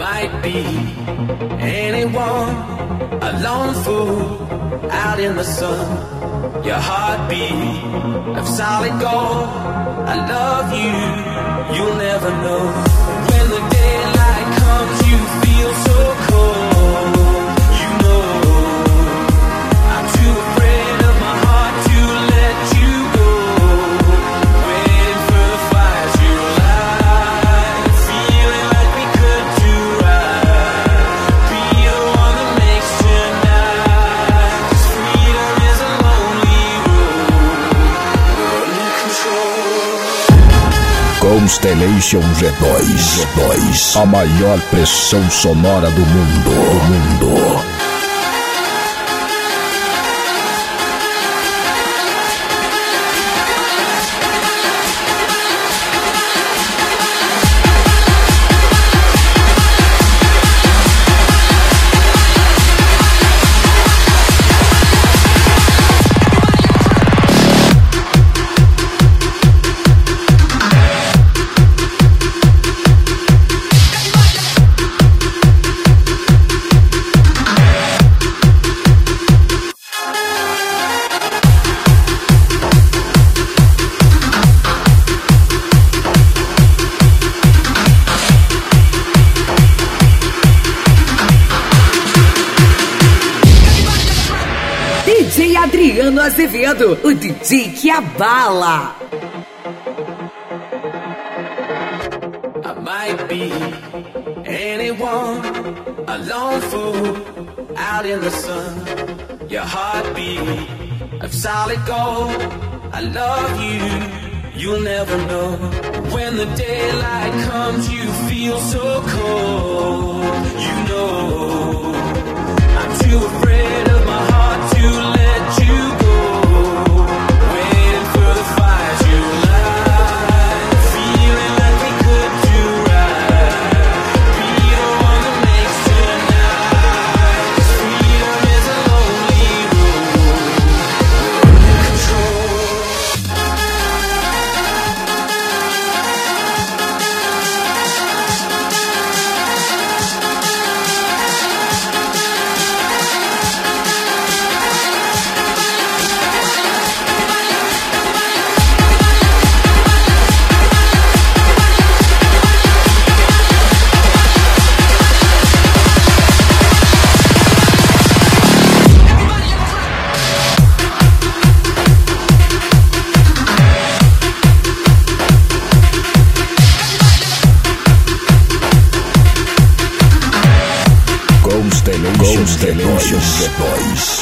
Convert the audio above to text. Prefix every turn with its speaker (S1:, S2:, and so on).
S1: might be anyone, a lone fool out in the sun. Your heartbeat of solid gold. I love you, you'll never know. When the daylight comes, you feel so cold. You know I'm too afraid of my heart to let you go. Waiting for the fire to light, feeling like we could do right. Be the one that makes tonight. 'Cause freedom is a lonely road. We're in control.
S2: Constellation G2, a maior pressão sonora do mundo.
S3: DJ Adriano Azevedo, o DJ que abala.
S1: I might be anyone, a lone fool out in the sun. Your heartbeat of solid gold. I love you, you'll never know. When the daylight comes, you feel so cold. You know I'm too afraid of my heart to let you go. Waiting for the fire to light, feeling like we could do right. Be the one that makes tonight. 'Cause freedom is a lonely road. We're in control.
S2: Constellation G2.